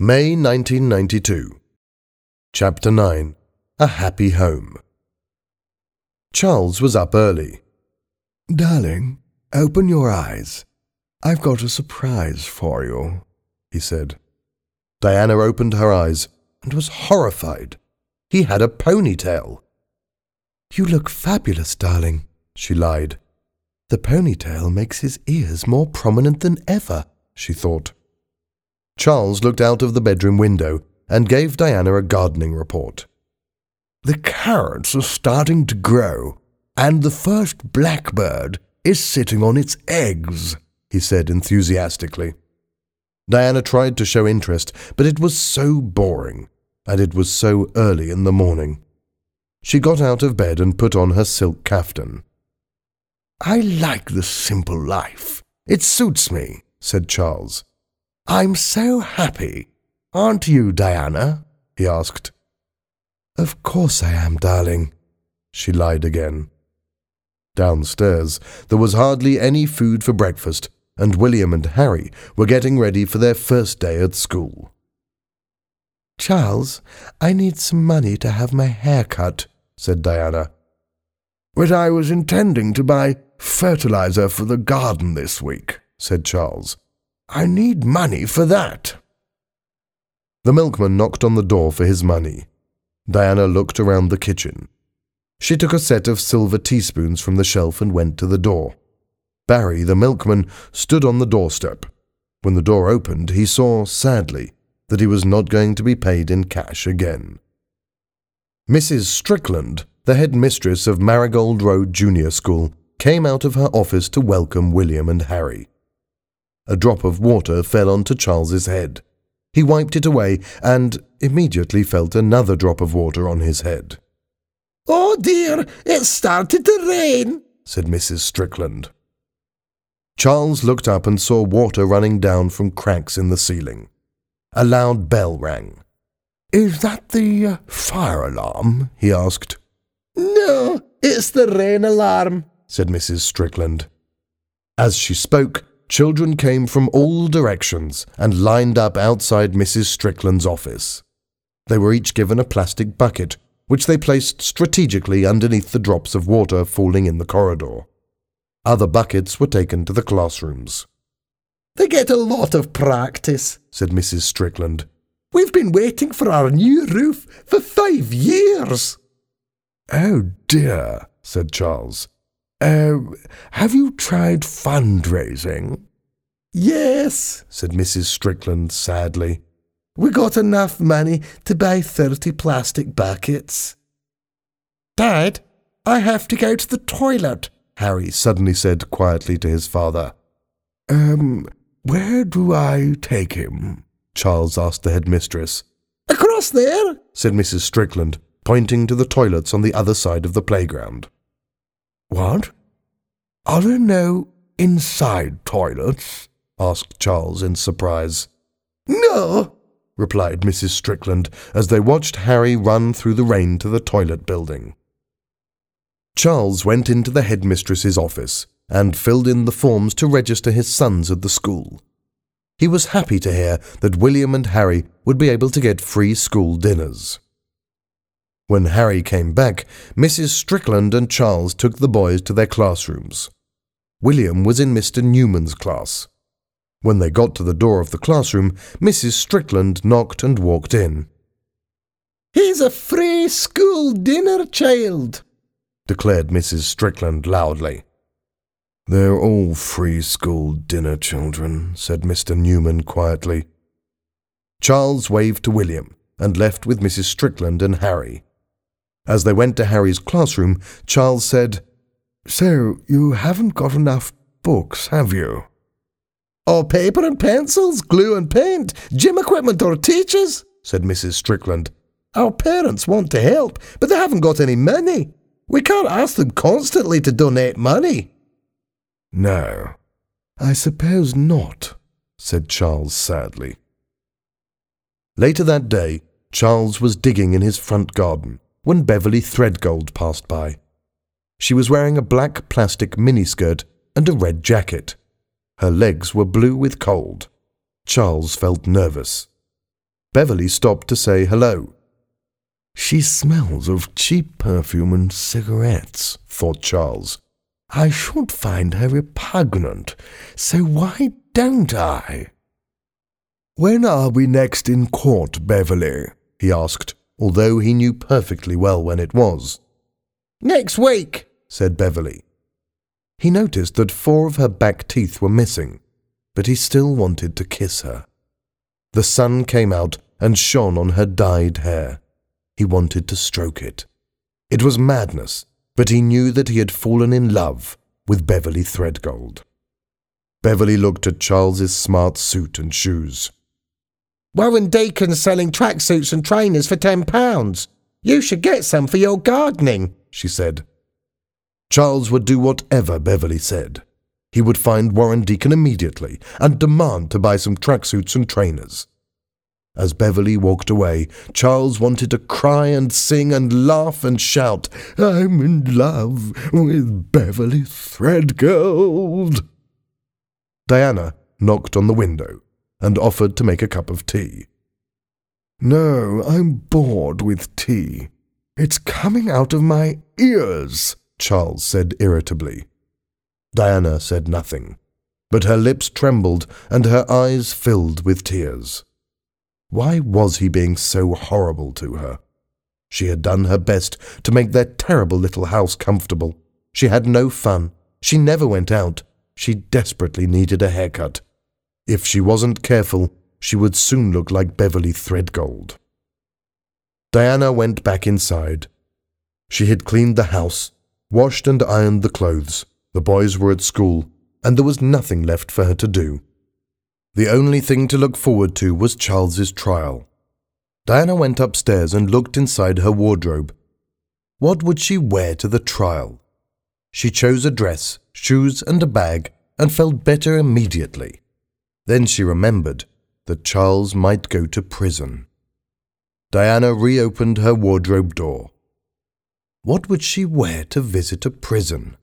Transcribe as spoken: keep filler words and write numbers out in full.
May nineteen ninety-two. Chapter nine. A Happy Home. Charles was up early. "Darling, open your eyes. I've got a surprise for you," he said. Diana opened her eyes and was horrified. He had a ponytail. "You look fabulous, darling," she lied. "The ponytail makes his ears more prominent than ever," she thought. Charles looked out of the bedroom window and gave Diana a gardening report. "The carrots are starting to grow, and the first blackbird is sitting on its eggs," he said enthusiastically. Diana tried to show interest, but it was so boring, and it was so early in the morning. She got out of bed and put on her silk kaftan. "I like the simple life. It suits me," said Charles. "I'm so happy. Aren't you, Diana?" he asked. "Of course I am, darling," she lied again. Downstairs, there was hardly any food for breakfast, and William and Harry were getting ready for their first day at school. "Charles, I need some money to have my hair cut," said Diana. "But I was intending to buy fertilizer for the garden this week," said Charles. "I need money for that." The milkman knocked on the door for his money. Diana looked around the kitchen. She took a set of silver teaspoons from the shelf and went to the door. Barry, the milkman, stood on the doorstep. When the door opened, he saw, sadly, that he was not going to be paid in cash again. Missus Strickland, the headmistress of Marigold Road Junior School, came out of her office to welcome William and Harry. A drop of water fell onto Charles's head. He wiped it away and immediately felt another drop of water on his head. "Oh dear, it's started to rain," said Missus Strickland. Charles looked up and saw water running down from cracks in the ceiling. A loud bell rang. "Is that the uh, fire alarm?" he asked. "No, it's the rain alarm," said Missus Strickland. As she spoke, children came from all directions and lined up outside Missus Strickland's office. They were each given a plastic bucket, which they placed strategically underneath the drops of water falling in the corridor. Other buckets were taken to the classrooms. "They get a lot of practice," said Missus Strickland. "We've been waiting for our new roof for five years." "Oh dear," said Charles. Uh, have you tried fundraising?" "Yes," said Missus Strickland sadly. "We got enough money to buy thirty plastic buckets." "Dad, I have to go to the toilet," Harry suddenly said quietly to his father. Um, where do I take him?" Charles asked the headmistress. "Across there," said Missus Strickland, pointing to the toilets on the other side of the playground. "What? Are there no inside toilets?" asked Charles in surprise. "No," replied Missus Strickland as they watched Harry run through the rain to the toilet building. Charles went into the headmistress's office and filled in the forms to register his sons at the school. He was happy to hear that William and Harry would be able to get free school dinners. When Harry came back, Missus Strickland and Charles took the boys to their classrooms. William was in Mister Newman's class. When they got to the door of the classroom, Missus Strickland knocked and walked in. "He's a free school dinner child," declared Missus Strickland loudly. "They're all free school dinner children," said Mister Newman quietly. Charles waved to William and left with Missus Strickland and Harry. As they went to Harry's classroom, Charles said, "So you haven't got enough books, have you?" "Or paper and pencils, glue and paint, gym equipment or teachers," said Missus Strickland. "Our parents want to help, but they haven't got any money. We can't ask them constantly to donate money." "No, I suppose not," said Charles sadly. Later that day, Charles was digging in his front garden when Beverly Threadgold passed by. She was wearing a black plastic miniskirt and a red jacket. Her legs were blue with cold. Charles felt nervous. Beverly stopped to say hello. She smells of cheap perfume and cigarettes, thought Charles. I should find her repugnant, so why don't I? When are we next in court, Beverly? He asked, although he knew perfectly well when it was. Next week, said Beverly. He noticed that four of her back teeth were missing, but he still wanted to kiss her. The sun came out and shone on her dyed hair. He wanted to stroke it. It was madness, but he knew that he had fallen in love with Beverly Threadgold. Beverly looked at Charles's smart suit and shoes. Warren Deacon's selling tracksuits and trainers for ten pounds. You should get some for your gardening, she said. Charles would do whatever Beverly said. He would find Warren Deacon immediately and demand to buy some tracksuits and trainers. As Beverly walked away, Charles wanted to cry and sing and laugh and shout, I'm in love with Beverly Threadgold. Diana knocked on the window and offered to make a cup of tea. No, I'm bored with tea. It's coming out of my ears, Charles said irritably. Diana said nothing, but her lips trembled and her eyes filled with tears. Why was he being so horrible to her? She had done her best to make their terrible little house comfortable. She had no fun. She never went out. She desperately needed a haircut. If she wasn't careful, she would soon look like Beverly Threadgold. Diana went back inside. She had cleaned the house, washed and ironed the clothes. The boys were at school, and there was nothing left for her to do. The only thing to look forward to was Charles's trial. Diana went upstairs and looked inside her wardrobe. What would she wear to the trial? She chose a dress, shoes and a bag, and felt better immediately. Then she remembered that Charles might go to prison. Diana reopened her wardrobe door. What would she wear to visit a prison?